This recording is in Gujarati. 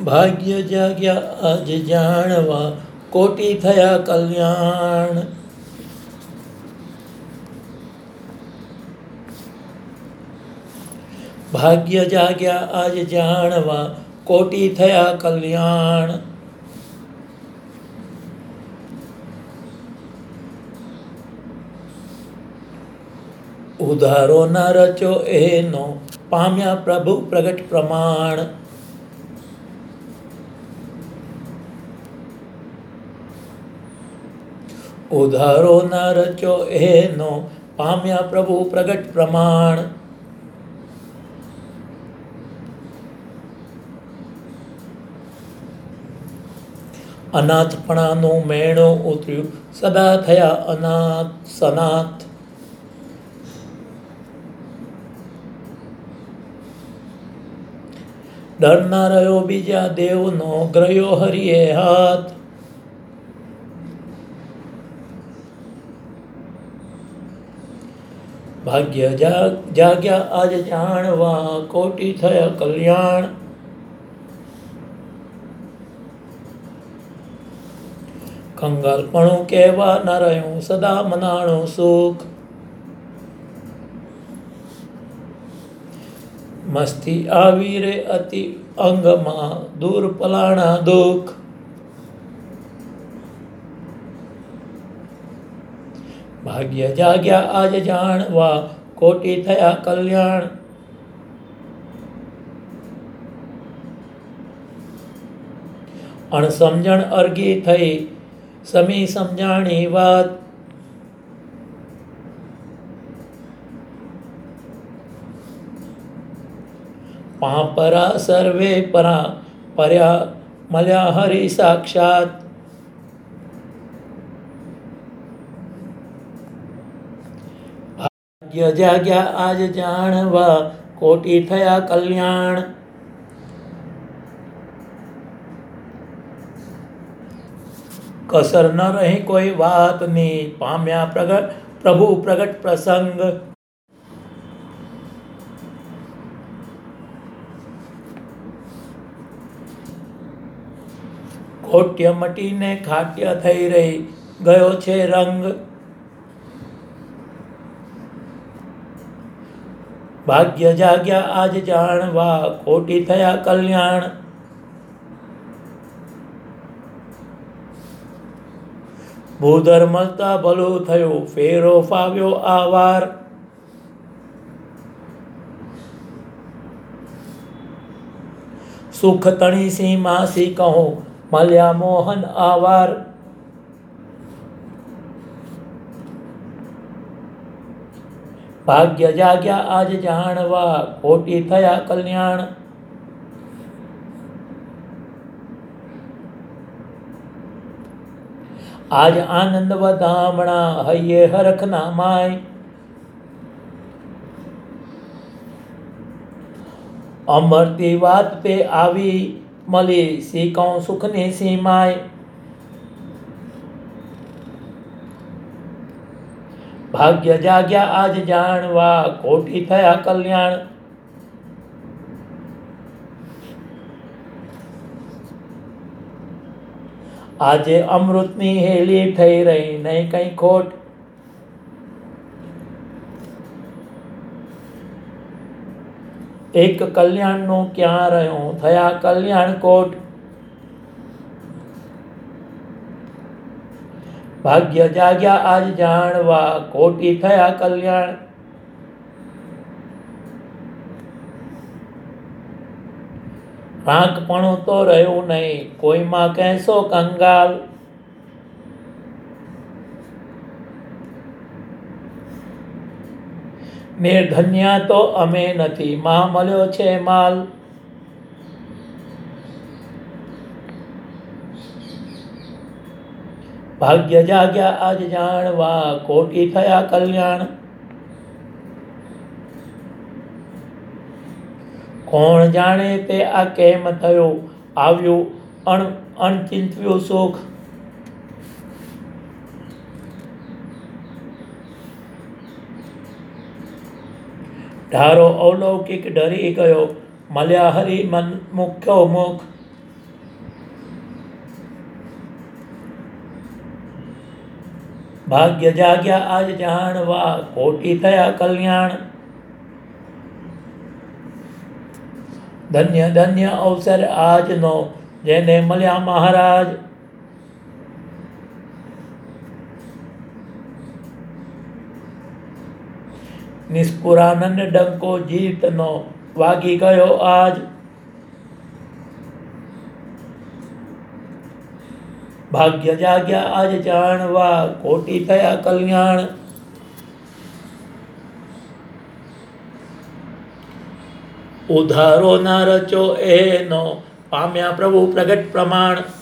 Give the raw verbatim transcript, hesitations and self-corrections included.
ભાગ્ય જાગ્યા આજ જાણવા, કોટી થયા કલ્યાણ. ભાગ્ય જાગ્યા આજ જાણવા, કોટી થયા કલ્યાણ. ઉધારો ના રચો એનો, પામ્યા પ્રભુ પ્રગટ પ્રમાણ. ઉધારો ના રચો એનો, પામ્યા પ્રભુ પ્રગટ પ્રમાણ. અનાથપણાનું મેણું ઉતર્યું, સદા થયા અનાથ સનાથ. ડર ના રહ્યો બીજા દેવનો, ગ્રહ્યો હરિએ હાથ. ભાગ્ય જાગ્યા આજ જાણવા, કોટી થયા કલ્યાણ. કંગાલપણું કહેવા ન રહ્યું, સદા મનાણું સુખ. મસ્તી આવી રે અતિ અંગમાં, દૂર પલાણા દુઃખ. ભાગ્ય જાગ્યા આજ જાણવા, કોટી થયા કલ્યાણ. અણસમજણ અર્ગી થઈ, સમી સમજાણી વાત. પાંપરા સર્વે પરા, પર્યા મળ્યા હરિ સાક્ષાત. ભાગ્ય જાગ્યા આજ જાણવા, કોટી થયા કલ્યાણ. કસર ન રહી કોઈ વાતની, પામ્યા પ્રગટ પ્રભુ પ્રગટ પ્રસંગ. ખોટ્ય મટીને ખાટ્ય થઈ રહી, ગયો છે રંગ. ભાગ્ય જાગ્યા આજ જાણવા, કોટી થયા કલ્યાણ. ભૂધર મળતા ભલું થયું, ફેરો ફાવ્યો આ વાર. સુખ તણી સી માસી કહું, મળ્યા મોહન આવાર. ભાગ્ય જાગ્યા આજ જાણવા, કોટી થયા કલ્યાણ. આજ આનંદ વધામણા, હૈયે હરખ ના માય. અમરતી વાત તે આવી, મળી સી કહું સુખની સીમાય. ભાગ્ય જાગ્યા આજ જાણવા, કોટી થયા કલ્યાણ. આજે અમૃતની હેલી થઈ રહી, નહીં કઈ ખોટ. એક કલ્યાણનું ક્યાં રહ્યું, થયા કલ્યાણ કોટ. ભાગ્ય જાગ્યા આજ જાણવા, કોટી થયા કલ્યાણ. રાંકપણું તો રહ્યું નહીં, કોઈમાં કહેશો કંગાલ. નિર્ધન્યા તો અમે નથી, માં મળ્યો છે માલ. ભાગ્ય જાગ્યા આજ જાણવા, કોટી થયા કલ્યાણ. કોણ જાણે તે આ કેમ થયું, આવ્યું અણ અણચિંત્યું સુખ. ધારો અવલૌકિક ડરી ગયો, મળ્યા હરિ મન મુખ્યો મુખ. ભાગ્ય જાગ્યા આજ જાણવા કોટી થયા કલ્યાણ ધન્ય ધન્ય અવસર આજનો જેને મળ્યા મહારાજ નિષ્કુરાનંદ ડંકો જીતનો વાગી ગયો આજ ભાગ્ય જાગ્યા આજ જાણવા કોટી થયા કલ્યાણ ઉધારો ના રચો એનો પામ્યા પ્રભુ પ્રગટ પ્રમાણ